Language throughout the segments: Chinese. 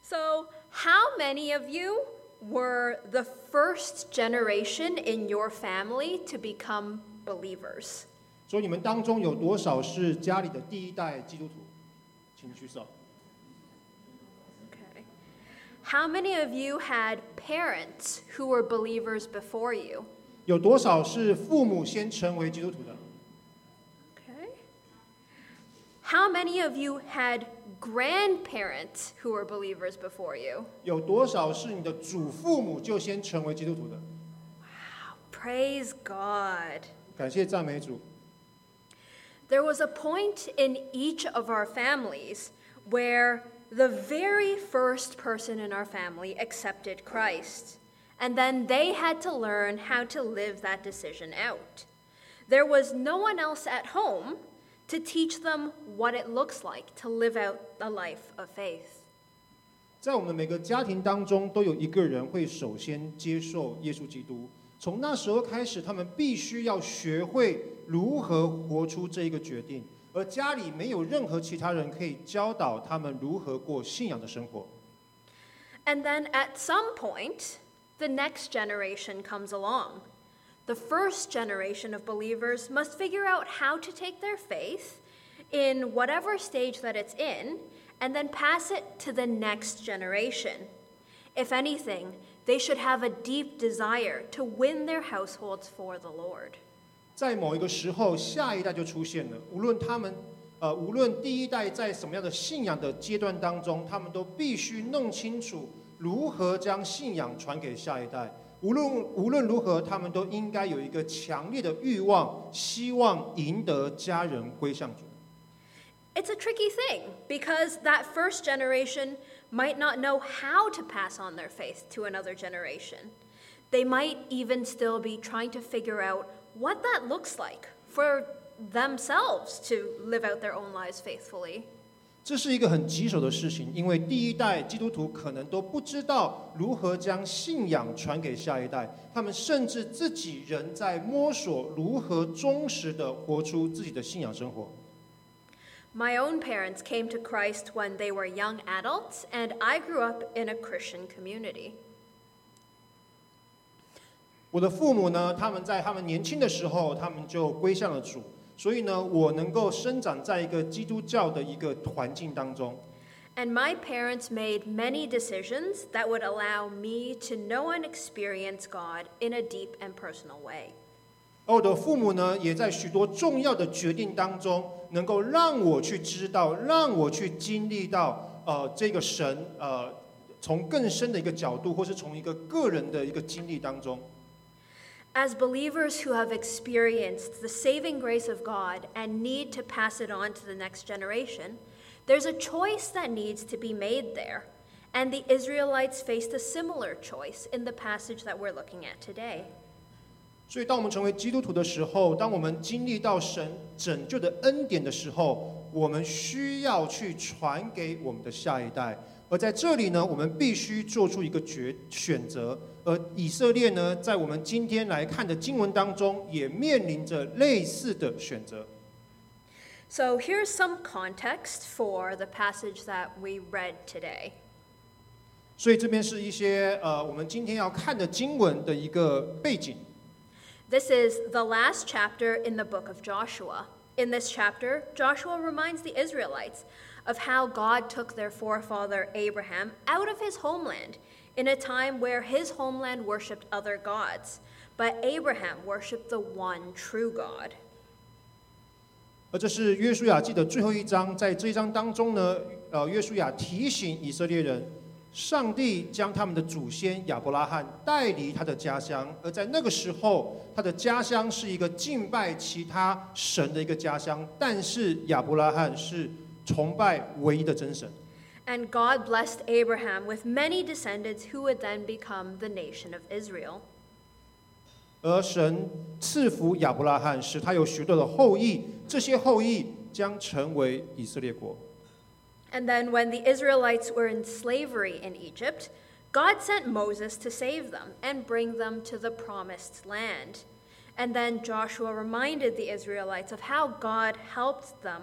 So, how many of you were the first generation in your family to become believers? 所以你们当中有多少是家里的第一代基督徒？请举手。 Okay. How many of you had parents who were believers before you? 有多少是父母先成为基督徒的？ Okay. How many of you had grandparents who were believers before you? 有多少是你的祖父母就先成为基督徒的？ Praise God. 感谢赞美主。 There was a point in each of our families where the very first person in our family accepted Christ, and then they had to learn how to live that decision out. There was no one else at home to teach them what it looks like to live out a life of faith. 在我们的每个家庭当中，都有一个人会首先接受耶稣基督。从那时候开始，他们必须要学会如何活出这一个决定，而家里没有任何其他人可以教导他们如何过信仰的生活。 And then at some point, the next generation comes along. The first generation of believers must figure out how to take their faith in whatever stage that it's in and then pass it to the next generation. If anything, they should have a deep desire to win their households for the Lord. 在某一个时候，下一代就出现了。无论第一代在什么样的信仰的阶段当中，他们都必须弄清楚如何将信仰传给下一代。无论如何，他们都应该有一个强烈的欲望，希望赢得家人归向主。 It's a tricky thing because that first generation might not know how to pass on their faith to another generation. They might even still be trying to figure out what that looks like for themselves to live out their own lives faithfully. 这是一个很棘手的事情，因为第一代基督徒可能都不知道如何将信仰传给下一代，他们甚至自己仍在摸索如何忠实地活出自己的信仰生活。 My own parents came to Christ when they were young adults, and I grew up in a Christian community. 我的父母呢，他们在他们年轻的时候，他们就归向了主，所以呢，我能够生长在一个基督教的一个环境当中。 And my parents made many decisions that would allow me to know and experience God in a deep and personal way. 而我的父母呢，也在许多重要的决定当中，能够让我去知道，让我去经历到，这个神，从更深的一个角度，或是从一个个人的一个经历当中。 As believers who have experienced the saving grace of God and need to pass it on to the next generation, there's a choice that needs to be made there. And the Israelites faced a similar choice in the passage that we're looking at today. 所以，当我们成为基督徒的时候，当我们经历到神拯救的恩典的时候，我们需要去传给我们的下一代。而在这里呢，我们必须做出一个选择。而以色列呢，在我们今天来看的经文当中，也面临着类似的选择。 So here's some context for the passage that we read today. 所以这边是一些我们今天要看的经文的一个背景。 This is the last chapter in the book of Joshua. In this chapter, Joshua reminds the Israelites of how God took their forefather Abraham out of his homeland in a time where his homeland worshipped other gods, but Abraham worshipped the one true God. 而这是约书亚记的最后一章，在这一章当中呢，约书亚提醒以色列人，上帝将他们的祖先亚伯拉罕带离他的家乡，而在那个时候，他的家乡是一个敬拜其他神的一个家乡，但是亚伯拉罕是崇拜唯一的真神。 And God blessed Abraham with many descendants who would then become the nation of Israel. 而神赐福亚伯拉罕，使他有许多的后裔，这些后裔将成为以色列国。 And then when the Israelites were in slavery in Egypt, God sent Moses to save them and bring them to the promised land. And then Joshua reminded the Israelites of how God helped them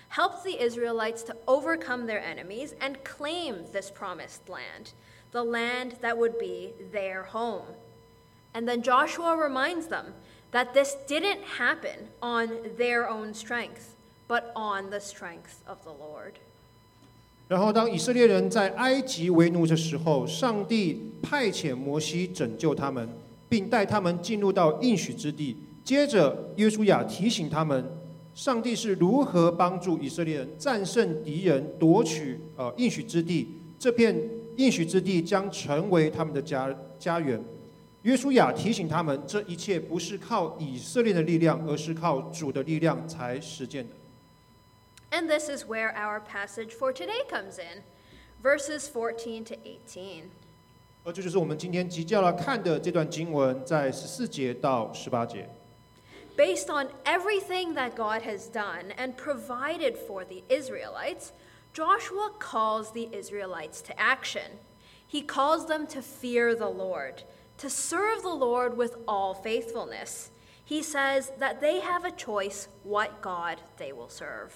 helped the Israelites to overcome their enemies and claim this promised land, the land that would be their home. And then Joshua reminds them that this didn't happen on their own strength, but on the strength of the Lord. 然后，当以色列人在埃及为奴的时候，上帝派遣摩西拯救他们，并带他们进入到应许之地。接着，约书亚提醒他们，上帝是如何帮助以色列人战胜敌人，夺取应许之地。这片应许之地将成为他们的家园。约书亚提醒他们，这一切不是靠以色列的力量，而是靠主的力量才实践的。 And this is where our passage for today comes in, verses 14 to 18. 而这就是我们今天即将要看的这段经文，在14节到18节。 Based on everything that God has done and provided for the Israelites, Joshua calls the Israelites to action. He calls them to fear the Lord, to serve the Lord with all faithfulness. He says that they have a choice what God they will serve.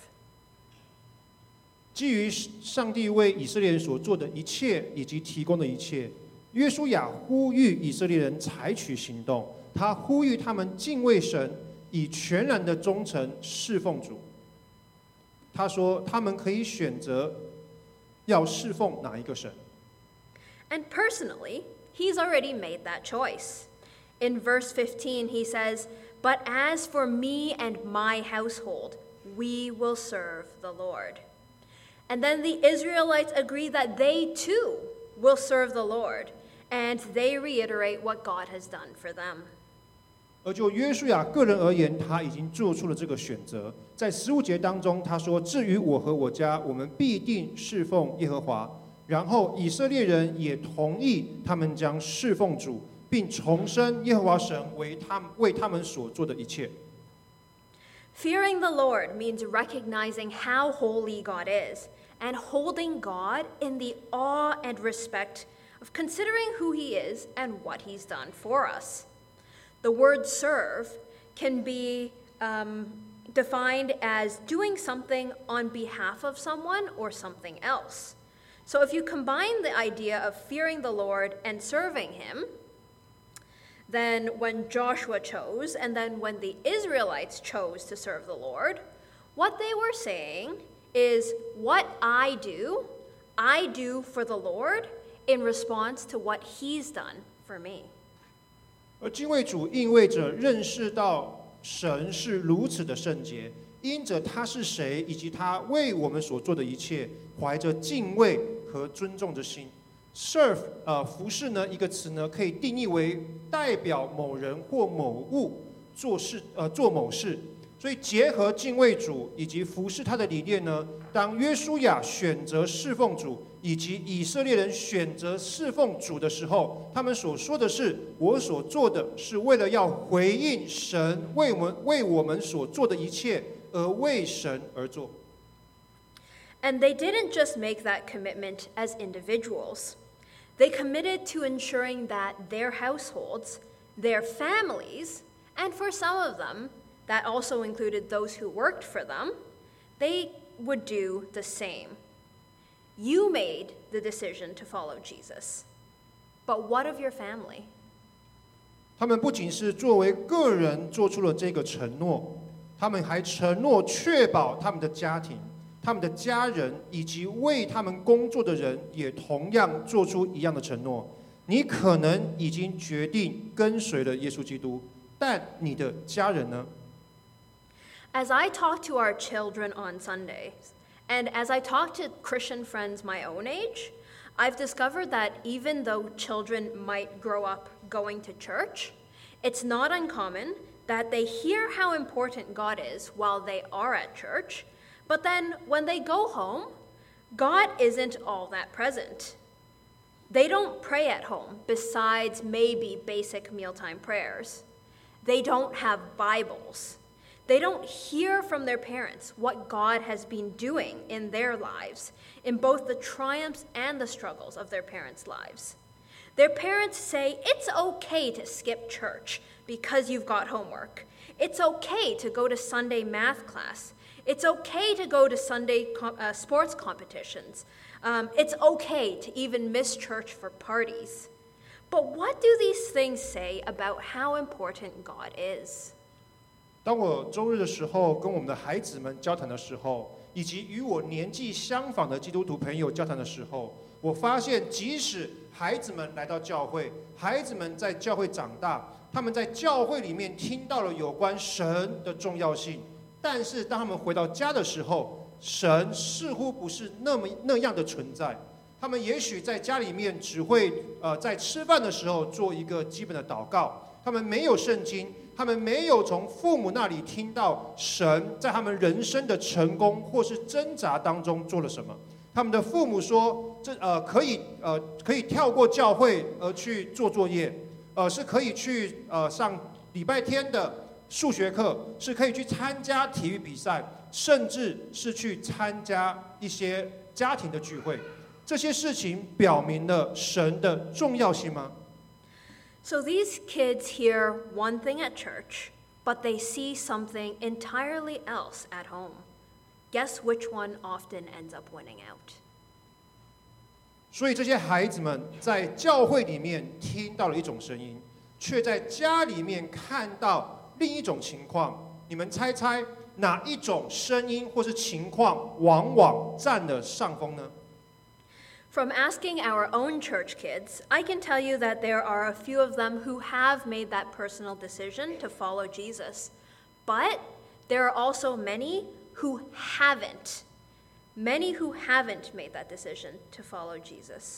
基于上帝为以色列人所做的一切以及提供的一切，约书亚呼吁以色列人采取行动。他呼吁他们敬畏神，以全然的忠诚侍奉主。他说，他们可以选择要侍奉哪一个神。 And personally, he's already made that choice. In verse 15, he says, "But as for me and my household, we will serve the Lord." And then the Israelites agree that they too will serve the Lord, and they reiterate what God has done for them. 而就约书亚个人而言，他已经做出了这个选择。在15节当中，他说：“至于我和我家，我们必定侍奉耶和华。”然后以色列人也同意，他们将侍奉主，并重申耶和华神为他们所做的一切。 Fearing the Lord means recognizing how holy God is and holding God in the awe and respect of considering who he is and what he's done for us. The word serve can be defined as doing something on behalf of someone or something else. So if you combine the idea of fearing the Lord and serving him, then when Joshua chose, and then when the Israelites chose to serve the Lord, what they were saying is, what I do for the Lord in response to what he's done for me. 而敬畏主意味着认识到神是如此的圣洁，因着他是谁，以及他为我们所做的一切，怀着敬畏和尊重的心。serve 服侍呢，一个词呢，可以定义为代表某人或某物做某事。所以结合敬畏主以及服侍他的理念呢，当约书亚选择侍奉主，以及以色列人选择侍奉主的时候，他们所说的是：我所做的是为了要回应神为我们所做的一切，而为神而做。 And they didn't just make that commitment as individuals. They committed to ensuring that their households, their families, and for some of them, that also included those who worked for them, they would do the same. You made the decision to follow Jesus. But what of your family? 他们不仅是作为个人做出了这个承诺，他们还承诺确保他们的家庭、他们的家人以及为他们工作的人也同样做出一样的承诺。你可能已经决定跟随了耶稣基督，但你的家人呢？ As I talk to our children on Sundays, and as I talk to Christian friends my own age, I've discovered that even though children might grow up going to church, it's not uncommon that they hear how important God is while they are at church, but then when they go home, God isn't all that present. They don't pray at home besides maybe basic mealtime prayers. They don't have Bibles. They don't hear from their parents what God has been doing in their lives, in both the triumphs and the struggles of their parents' lives. Their parents say, it's okay to skip church because you've got homework. It's okay to go to Sunday math class. It's okay to go to Sunday sports competitions. It's okay to even miss church for parties. But what do these things say about how important God is? 当我周日的时候跟我们的孩子们交谈的时候，以及与我年纪相仿的基督徒朋友交谈的时候，我发现，即使孩子们来到教会，孩子们在教会长大，他们在教会里面听到了有关神的重要性，但是当他们回到家的时候，神似乎不是那样的存在。他们也许在家里面只会在吃饭的时候做一个基本的祷告，他们没有圣经，他们没有从父母那里听到神在他们人生的成功或是挣扎当中做了什么。他们的父母说，可以跳过教会而去做作业，是可以去上礼拜天的数学课，是可以去参加体育比赛，甚至是去参加一些家庭的聚会。这些事情表明了神的重要性吗？ So these kids hear one thing at church, but they see something entirely else at home. Guess which one often ends up winning out? 所以这些孩子们在教会里面听到了一种声音，却在家里面看到另一种情况。你们猜猜哪一种声音或是情况往往占了上风呢？ From asking our own church kids, I can tell you that there are a few of them who have made that personal decision to follow Jesus. But there are also many who haven't. Many who haven't made that decision to follow Jesus.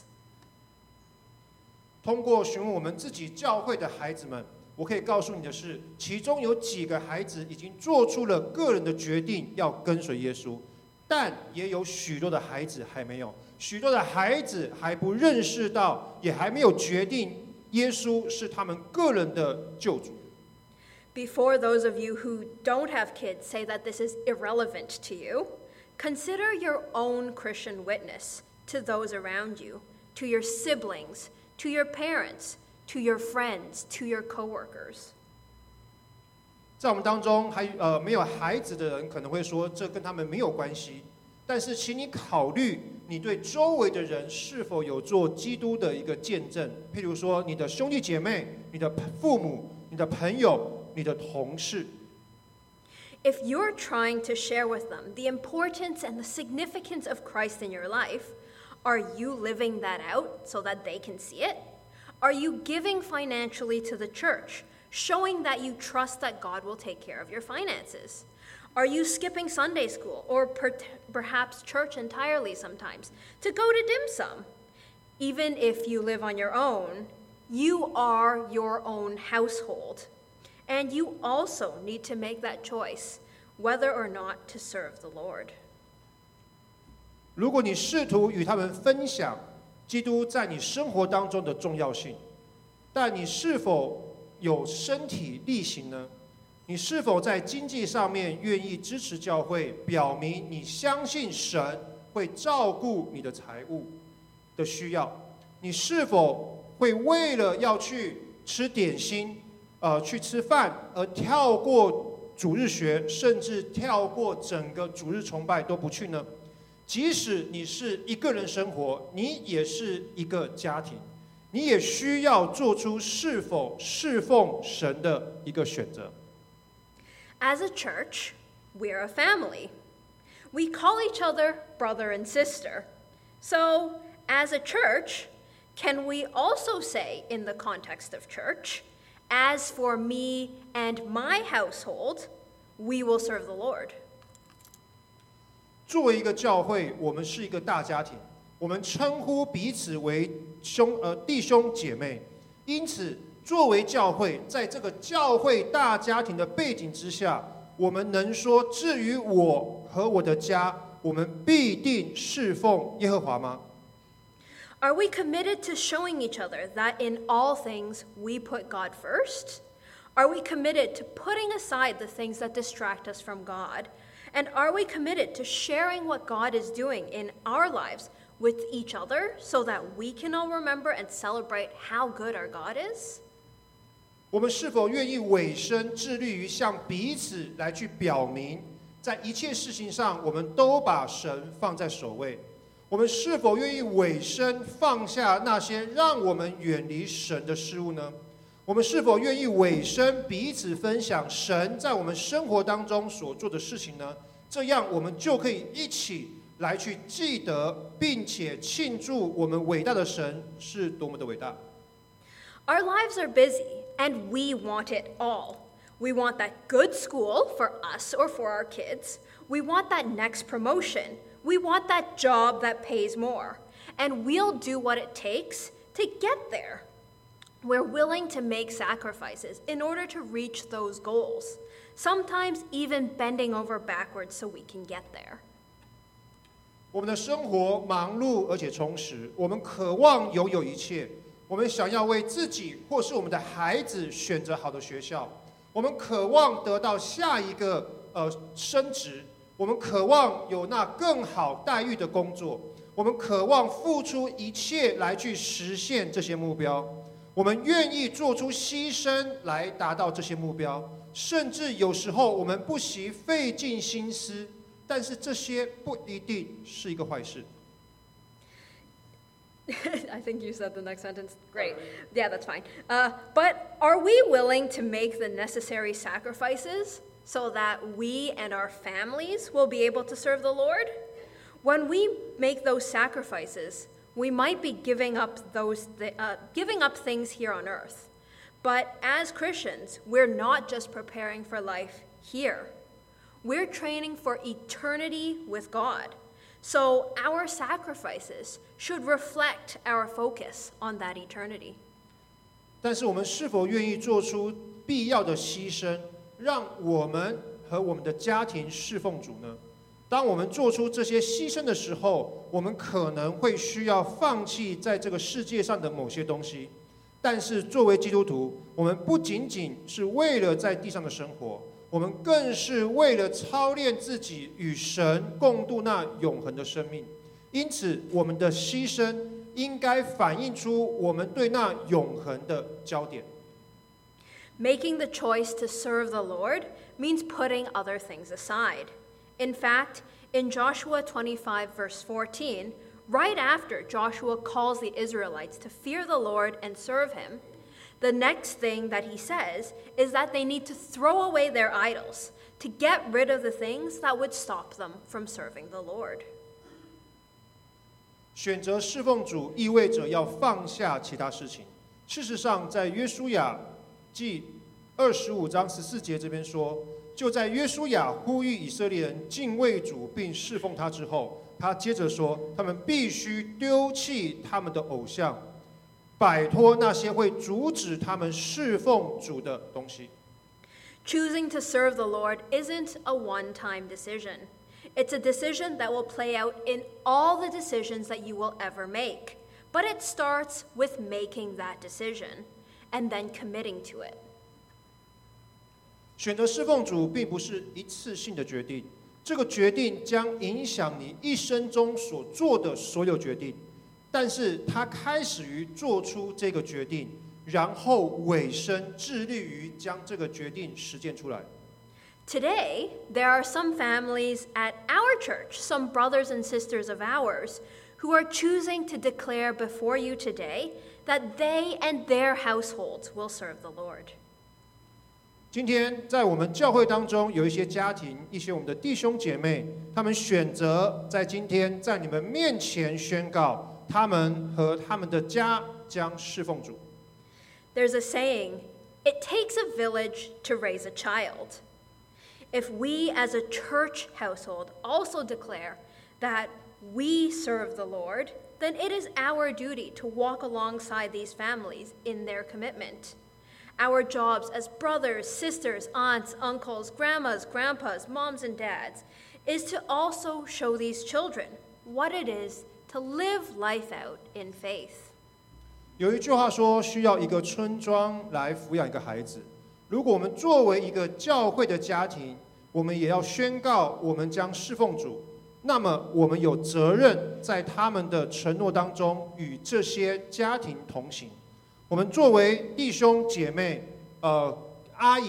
通过询问我们自己教会的孩子们，我可以告诉你的是，其中有几个孩子已经做出了个人的决定要跟随耶稣，但也有许多的孩子还没有。许多的孩子还不认识到，也还没有决定耶稣是他们个人的救主。 Before those of you who don't have kids say that this is irrelevant to you, consider your own Christian witness to those around you, to your siblings, to your parents, to your friends, to your coworkers. 在我们当中没有孩子的人可能会说，这跟他们没有关系。但是，请你考虑，你对周围的人是否有做基督的一个见证？譬如说，你的兄弟姐妹、你的父母、你的朋友、你的同事。 If you're trying to share with them the importance and the significance of Christ in your life, are you living that out so that they can see it? Are you giving financially to the church, showing that you trust that God will take care of your finances? Are you skipping Sunday school or perhaps church entirely sometimes to go to dim sum? Even if you live on your own, you are your own household. And you also need to make that choice, whether or not to serve the Lord. 如果你试图与他们分享基督在你生活当中的重要性，但你是否有身体力行呢？你是否在经济上面愿意支持教会，表明你相信神会照顾你的财务的需要？你是否会为了要去吃点心，去吃饭，而跳过主日学，甚至跳过整个主日崇拜都不去呢？即使你是一个人生活，你也是一个家庭，你也需要做出是否侍奉神的一个选择。 As a church, we're a family. We call each other brother and sister. So, as a church, can we also say in the context of church, as for me and my household, we will serve the Lord? 作为一个教会，我们是一个大家庭，我们称呼彼此为弟兄姐妹。因此，作为教会，在这个教会大家庭的背景之下，我们能说，至于我和我的家，我们必定侍奉耶和华吗？ Are we committed to showing each other that in all things we put God first? Are we committed to putting aside the things that distract us from God? And are we committed to sharing what God is doing in our lives with each other so that we can all remember and celebrate how good our God is? 我们是否愿意委身致力于向彼此来去表明在一切事情上，我们都把神放在首位。我们是否愿意委身放下那些让我们远离神的事物呢？我们是否愿意委身彼此分享神在我们生活当中所做的事情呢？这样我们就可以一起来去记得，并且庆祝我们伟大的神是多么的伟大。 Our lives are busy, and we want it all. We want that good school for us or for our kids. We want that next promotion. We want that job that pays more. And we'll do what it takes to get there. We're willing to make sacrifices in order to reach those goals, sometimes even bending over backwards so we can get there. 我们的生活忙碌而且充实，我们渴望拥有一切，我们想要为自己或是我们的孩子选择好的学校，我们渴望得到下一个升职，我们渴望有那更好待遇的工作，我们渴望付出一切来去实现这些目标。我们愿意做出牺牲来达到这些目标，甚至有时候我们不惜费尽心思，但是这些不一定是一个坏事。 I think you said the next sentence. Great. Yeah, that's fine. But are we willing to make the necessary sacrifices so that we and our families will be able to serve the Lord? When we make those sacrifices, we might be giving up things here on earth. But as Christians, we're not just preparing for life here. We're training for eternity with God. So our sacrifices should reflect our focus on that eternity. 但是我们是否愿意做出必要的牺牲，让我们和我们的家庭侍奉主呢？当我们做出这些牺牲的时候，我们可能会需要放弃在这个世界上的某些东西。但是作为基督徒，我们不仅仅是为了在地上的生活，我们更是为了操练自己与神共度那永恒的生命。因此，我们的牺牲应该反映出我们对那永恒的焦点。 Making the choice to serve the Lord means putting other things aside. In fact, in Joshua 25, verse 14, right after Joshua calls the Israelites to fear the Lord and serve him, the next thing that he says is that they need to throw away their idols to get rid of the things that would stop them from serving the Lord. 选择侍奉主意味着要放下其他事情。事实上，在约书亚记25章14节这边说，就在约书亚呼吁以色列人敬畏主并侍奉他之后，他接着说，他们必须丢弃他们的偶像，摆脱那些会阻止他们侍奉主的东西。 Choosing to serve the Lord isn't a one-time decision. It's a decision that will play out in all the decisions that you will ever make. But it starts with making that decision and then committing to it. 选择侍奉主并不是一次性的决定，这个决定将影响你一生中所做的所有决定。但是它开始于做出这个决定，然后委身致力于将这个决定实践出来。 Today, there are some families at our church, some brothers and sisters of ours, who are choosing to declare before you today that they and their households will serve the Lord. 今天在我们教会当中，有一些家庭，一些我们的弟兄姐妹，他们选择在今天在你们面前宣告，他们和他们的家将侍奉主。 There's a saying, it takes a village to raise a child. If we as a church household also declare that we serve the Lord, then it is our duty to walk alongside these families in their commitment. Our jobs as brothers, sisters, aunts, uncles, grandmas, grandpas, moms, and dads is to also show these children what it is to live life out in faith. 有一句话说，需要一个村庄来抚养一个孩子。如果我们作为一个教会的家庭，我们也要宣告我们将侍奉主，那么我们有责任在他们的承诺当中与这些家庭同行。我们作为弟兄姐妹、阿姨、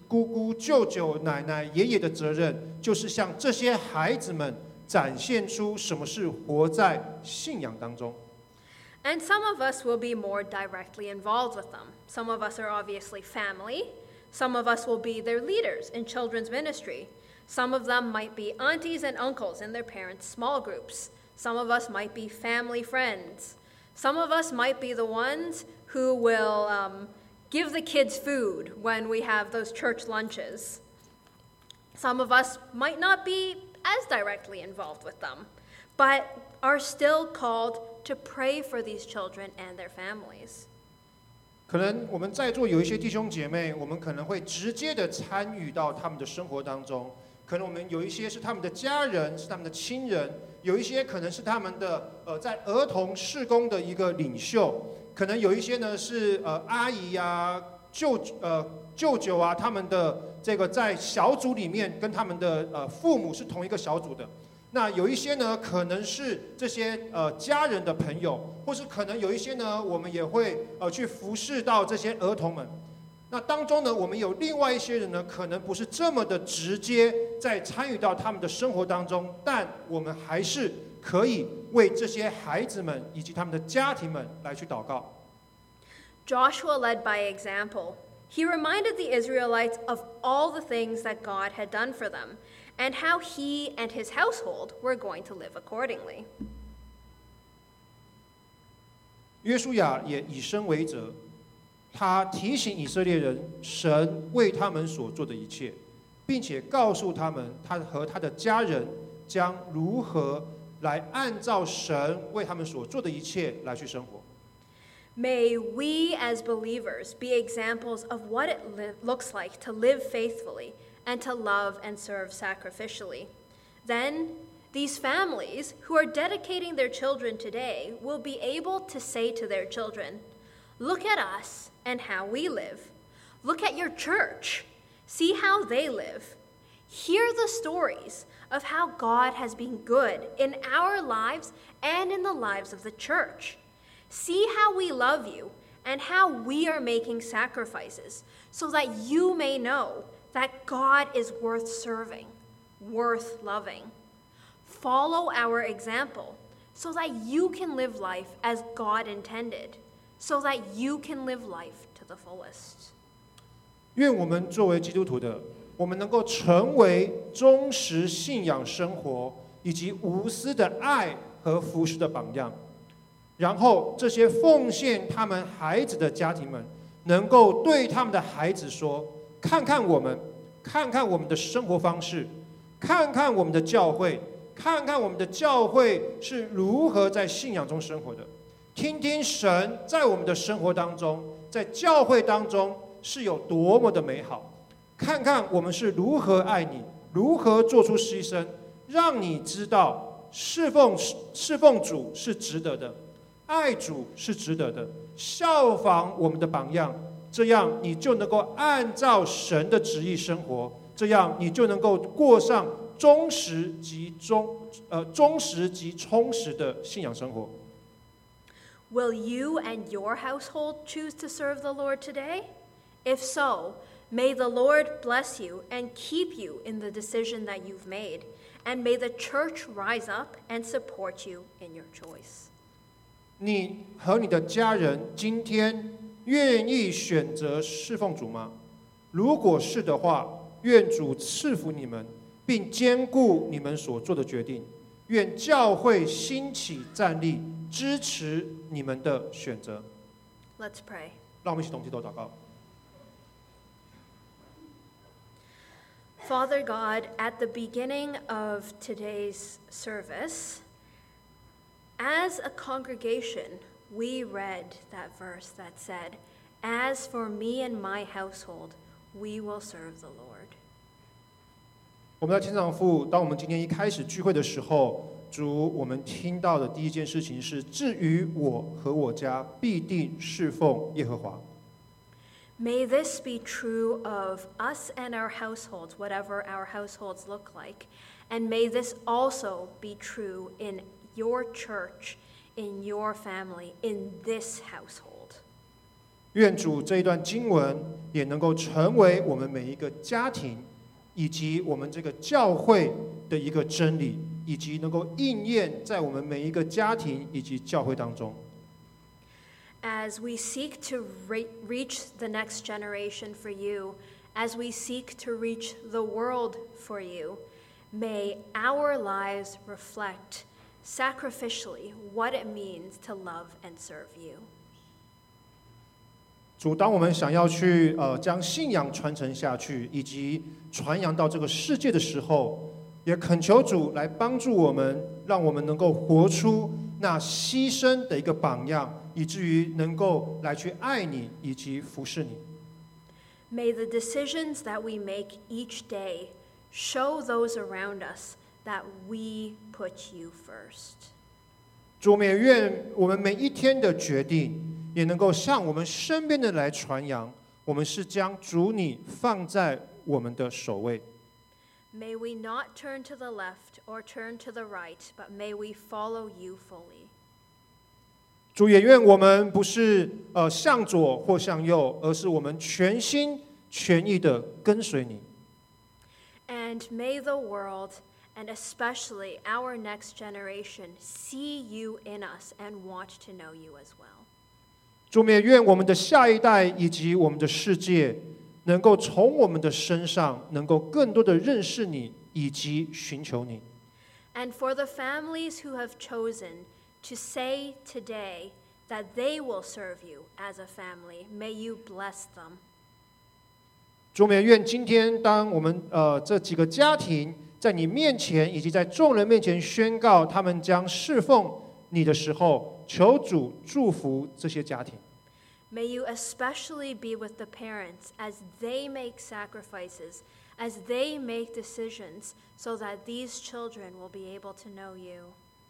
姑姑、舅舅、奶奶、爷爷的责任，就是向这些孩子们展现出什么是活在信仰当中。 And some of us will be more directly involved with them. Some of us are obviously family. Some of us will be their leaders in children's ministry. Some of them might be aunties and uncles in their parents' small groups. Some of us might be family friends. Some of us might be the ones who will give the kids food when we have those church lunches. Some of us might not be as directly involved with them, but are still called to pray for these children and their families. 可能我们在座有一些弟兄姐妹，我们可能会直接的参与到他们的生活当中。可能我们有一些是他们的家人，是他们的亲人；有一些可能是他们的在儿童事工的一个领袖；可能有一些呢是阿姨啊、舅舅啊，他们的这个在小组里面跟他们的父母是同一个小组的。那有一些呢，可能是这些家人的朋友，或是可能有一些呢，我们也会去服侍到这些儿童们。那当中呢，我们有另外一些人呢，可能不是这么的直接在参与到他们的生活当中，但我们还是可以为这些孩子们以及他们的家庭们来去祷告。 Joshua led by example. He reminded the Israelites of all the things that God had done for them, and how he and his household were going to live accordingly. 约书亚也以身为则，他提醒以色列人神为他们所做的一切，并且告诉他们他和他的家人将如何来按照神为他们所做的一切来去生活。 May we as believers be examples of what it looks like to live faithfully and to love and serve sacrificially. Then, these families who are dedicating their children today will be able to say to their children, "Look at us and how we live. Look at your church. See how they live. Hear the stories of how God has been good in our lives and in the lives of the church. See how we love you and how we are making sacrifices, so that you may know that God is worth serving, worth loving. Follow our example, so that you can live life as God intended, so that you can live life to the fullest." 愿我们作为基督徒的，我们能够成为忠实信仰生活以及无私的爱和服侍的榜样。然后，这些奉献他们孩子的家庭们，能够对他们的孩子说：“看看我们，看看我们的生活方式，看看我们的教会，看看我们的教会是如何在信仰中生活的。听听神在我们的生活当中，在教会当中是有多么的美好。看看我们是如何爱你，如何做出牺牲，让你知道侍奉主是值得的。”爱主是值得的，效仿我们的榜样，这样你就能够按照神的旨意生活，这样你就能够过上忠实及充实的信仰生活。 Will you and your household choose to serve the Lord today? If so, may the Lord bless you and keep you in the decision that you've made, and may the church rise up and support you in your choice. 你和你的家人今天愿意选择侍奉主吗？如果是的话，愿主赐福你们，并坚固你们所做的决定。愿教会兴起站立，支持你们的选择。 Let's pray. 让我们一起同低头祷告。 Father God, at the beginning of today's service, as a congregation, we read that verse that said, "As for me and my household, we will serve the Lord." 我们在天上父，当我们今天一开始聚会的时候，主，我们听到的第一件事情是：至于我和我家，必定侍奉耶和华。 May this be true of us and our households, whatever our households look like, and may this also be true in your church, in your family, in this household. 愿主这一段经文也能够成为我们每一个家庭以及我们这个教会的一个真理，以及能够应验在我们每一个家庭以及教会当中。 As we seek to reach the next generation for you, as we seek to reach the world for you, may our lives reflect sacrificially what it means to love and serve you. 主，当我们想要去将信仰传承下去，以及传扬到这个世界的时候，也恳求主来帮助我们，让我们能够活出那牺牲的一个榜样，以至于能够来去爱你以及服侍你。 May the decisions that we make each day show those around us that we put you first. 主，我们也愿我们每一天的决定，也能够向我们身边的人来传扬，我们是将主你放在我们的首位。 May we not turn to the left or turn to the right, but may we follow you fully. 主，也愿我们不是向左或向右，而是我们全心全意的跟随你。 And may the world, and especially our next generation, see you in us and want to know you as well. 主，我们也愿我们的下一代以及我们的世界，能够从我们的身上，能够更多的认识你，以及寻求你。 And for the families who have chosen to say today that they will serve you as a family, may you bless them. 主，我们也愿今天当我们这几个家庭在你面前以及在众人面前宣告他们将侍奉你的时候，求主祝福这些家庭。 May you especially be with the parents as they make sacrifices, as they make decisions, so that these children will be able to know you.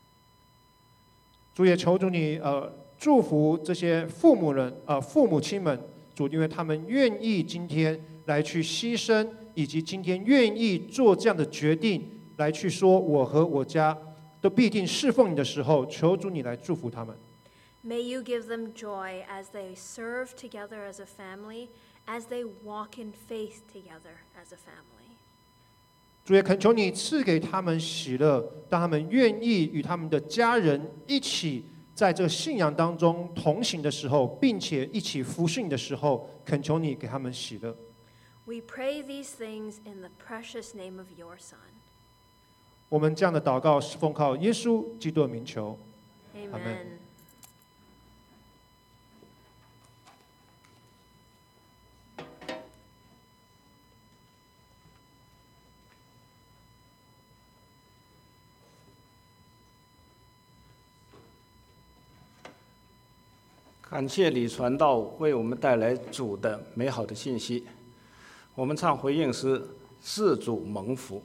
主，也求主你祝福这些父母亲们，主，因为他们愿意今天来去牺牲，以及今天愿意做这样的决定，来去说我和我家都必定侍奉你的时候，求主你来祝福他们。 May you give them joy as they serve together as a family, as they walk in faith together as a family. 主，也恳求你赐给他们喜乐，当他们愿意与他们的家人一起在这个信仰当中同行的时候，并且一起服侍你的时候，恳求你给他们喜乐。 We pray these things in the precious name of your Son. 我们这样的祷告是奉靠耶稣基督的名求。 Amen. 感谢李传道为我们带来主的美好的信息。我们唱回应诗《赐主蒙福》。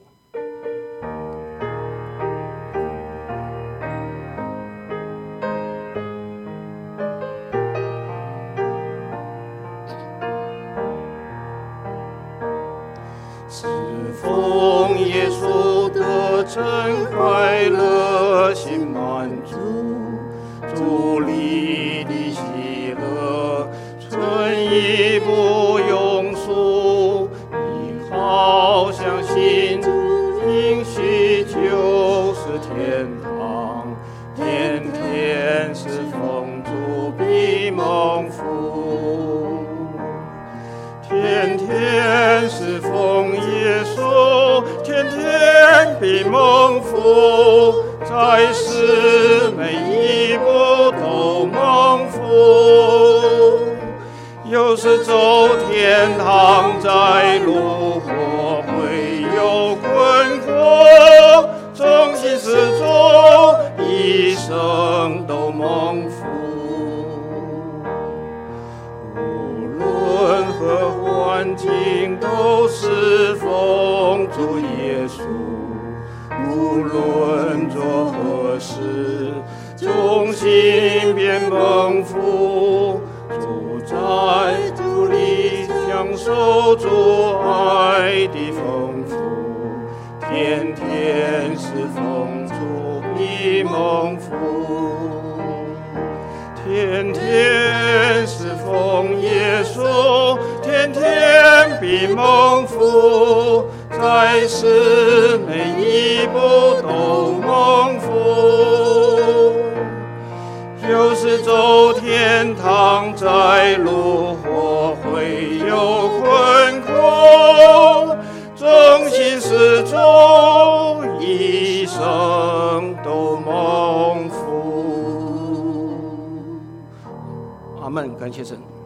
侍奉耶稣的真快乐，心满足，主里的喜乐，春意不庸俗。你好相信，应许就是天堂，天天是奉主必蒙福。天天是奉耶稣，天天必蒙福，在世每一步都蒙福。有时走天堂，在路过会有困惑，忠心事中，一生都蒙福。任何环境都是奉主耶稣，无论做何事，忠心便蒙福。主在主里享受主爱的丰富，天天是奉主必蒙福。 天天侍奉耶稣，天天必蒙福，在世每一步都蒙福。有时走天堂，在路或会有困苦，忠心侍主，一生都蒙福。阿们，感谢神。